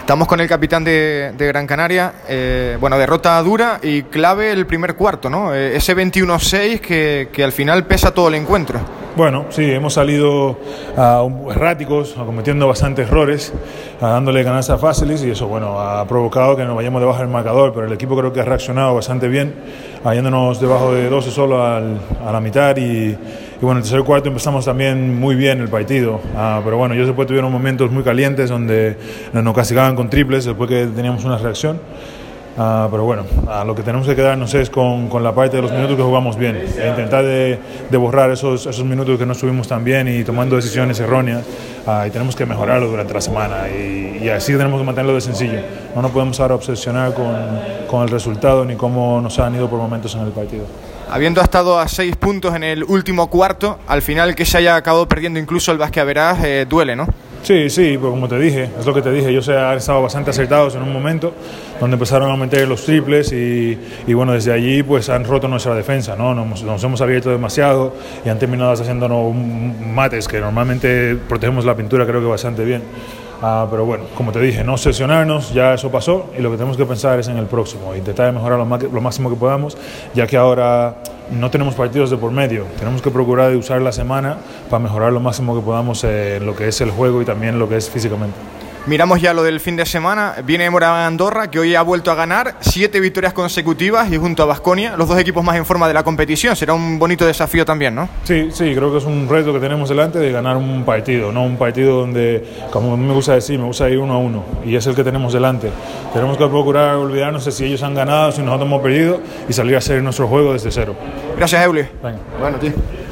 Estamos con el capitán de Gran Canaria. Bueno, derrota dura y clave el primer cuarto, ¿no? Ese 21-6 que al final pesa todo el encuentro. Bueno, sí, hemos salido erráticos, cometiendo bastantes errores, dándole canastas fáciles y eso, bueno, ha provocado que nos vayamos debajo del marcador, pero el equipo creo que ha reaccionado bastante bien, yéndonos debajo de 12 solo a la mitad y bueno, el tercer cuarto empezamos también muy bien el partido, pero bueno, ellos después tuvieron momentos muy calientes donde nos castigaban con triples después que teníamos una reacción. Pero bueno, lo que tenemos que quedarnos es con la parte de los minutos que jugamos bien e intentar de borrar esos minutos que no estuvimos tan bien y tomando decisiones erróneas, y tenemos que mejorarlo durante la semana y así tenemos que mantenerlo de sencillo. No nos podemos ahora obsesionar con el resultado ni cómo nos han ido por momentos en el partido. Habiendo estado a 6 puntos en el último cuarto, al final que se haya acabado perdiendo incluso el Basqueaverás, duele, ¿no? Sí, pues como te dije, es lo que te dije, ellos han estado bastante acertados en un momento donde empezaron a meter los triples y bueno, desde allí pues han roto nuestra defensa, ¿no? Nos hemos abierto demasiado y han terminado haciéndonos mates que normalmente protegemos la pintura creo que bastante bien. Pero bueno, como te dije, no obsesionarnos, ya eso pasó y lo que tenemos que pensar es en el próximo, intentar mejorar lo máximo que podamos, ya que ahora no tenemos partidos de por medio, tenemos que procurar de usar la semana para mejorar lo máximo que podamos en lo que es el juego y también lo que es físicamente. Miramos ya lo del fin de semana. Viene Moraván Andorra, que hoy ha vuelto a ganar 7 victorias consecutivas y junto a Baskonia, los dos equipos más en forma de la competición. Será un bonito desafío también, ¿no? Sí, creo que es un reto que tenemos delante de ganar un partido, ¿no? Un partido donde, como me gusta decir, me gusta ir 1-1 y es el que tenemos delante. Tenemos que procurar olvidarnos de si ellos han ganado, si nosotros hemos perdido y salir a hacer nuestro juego desde cero. Gracias, Eulis. Venga. Bueno, tío.